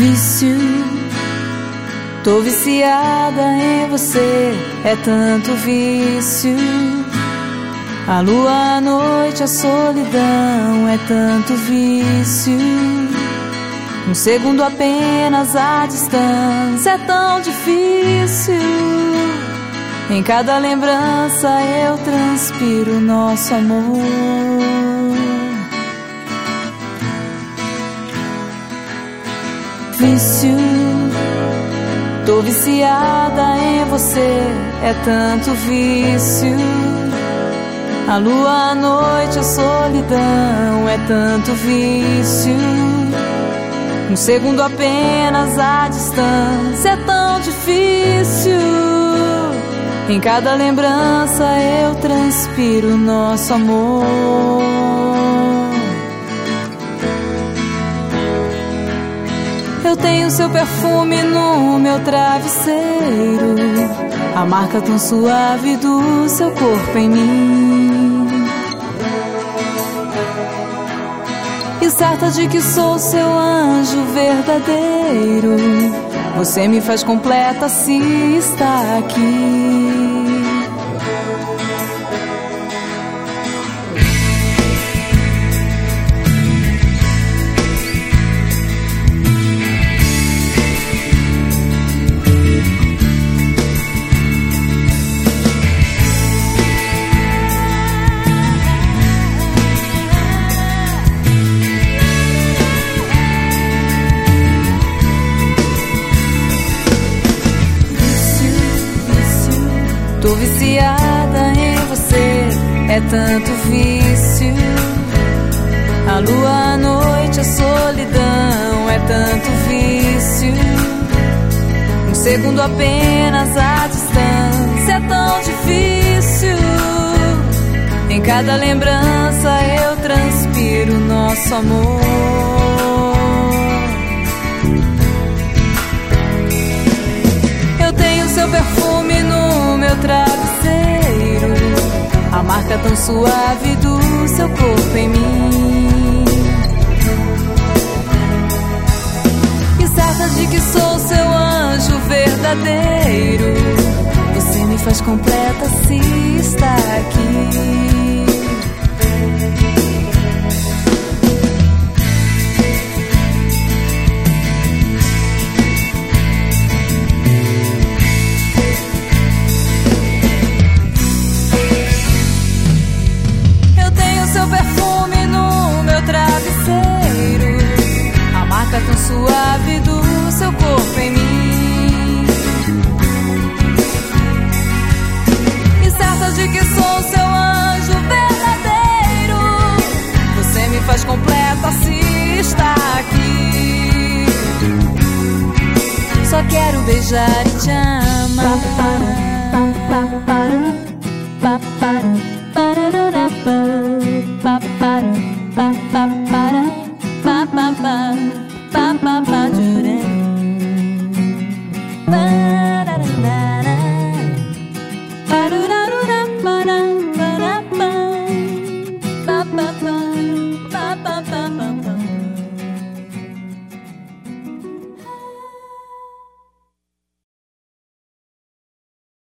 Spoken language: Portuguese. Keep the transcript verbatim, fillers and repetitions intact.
Vício, tô viciada em você, é tanto vício. A lua, a noite, a solidão, é tanto vício. Um segundo apenas a distância, é tão difícil. Em cada lembrança eu transpiro nosso amor. Vício, tô viciada em você, é tanto vício. A lua, a noite, a solidão, é tanto vício. Um segundo apenas a distância, é tão difícil. Em cada lembrança eu transpiro nosso amor. Eu tenho seu perfume no meu travesseiro, a marca tão suave do seu corpo em mim. E certa de que sou seu anjo verdadeiro, você me faz completa se está aqui. Tô viciada em você, é tanto vício. A lua, a noite, a solidão, é tanto vício. Um segundo apenas a distância, é tão difícil. Em cada lembrança eu transpiro nosso amor. Eu tenho seu perfume no meu travesseiro, a marca tão suave do seu corpo em mim. E certa de que sou seu anjo verdadeiro, você me faz completa se está aqui. Perfume no meu travesseiro, a marca tão suave do seu corpo em mim. E certa de que sou seu anjo verdadeiro, você me faz completa se está aqui. Só quero beijar e te amar. Pa, pa, pa, pa, pa, pa, pa,